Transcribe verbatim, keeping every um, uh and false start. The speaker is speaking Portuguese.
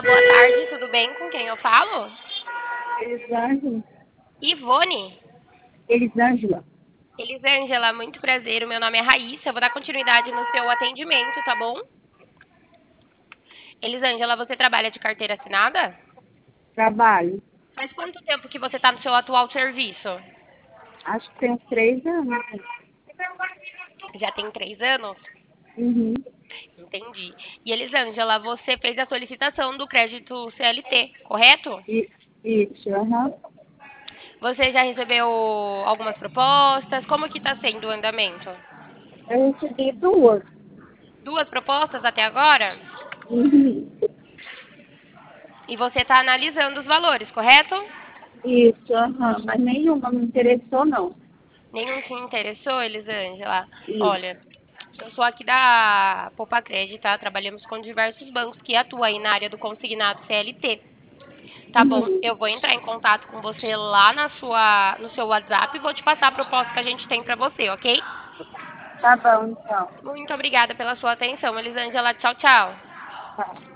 Olá, boa tarde, tudo bem? Com quem eu falo? Elisângela. Ivone. Elisângela. Elisângela, muito prazer. O meu nome é Raíssa. Eu vou dar continuidade no seu atendimento, tá bom? Elisângela, você trabalha de carteira assinada? Trabalho. Faz quanto tempo que você está no seu atual serviço? Acho que tem uns três anos. Já tem três anos? Uhum. Entendi. E Elisângela, você fez a solicitação do crédito C L T, correto? E, isso, aham. Você já recebeu algumas propostas? Como que está sendo o andamento? Eu recebi duas. Duas propostas até agora? Uhum. E você está analisando os valores, correto? Isso, aham. Mas nenhuma me interessou, não. Nenhum te interessou, Elisângela? Isso. Olha, eu sou aqui da Poupa Crédito, tá? Trabalhamos com diversos bancos que atuam aí na área do consignado C L T. Tá bom? Uhum. Eu vou entrar em contato com você lá na sua, no seu WhatsApp e vou te passar a proposta que a gente tem para você, ok? Tá bom, então. Muito obrigada pela sua atenção, Elisângela. Tchau, tchau. Tá.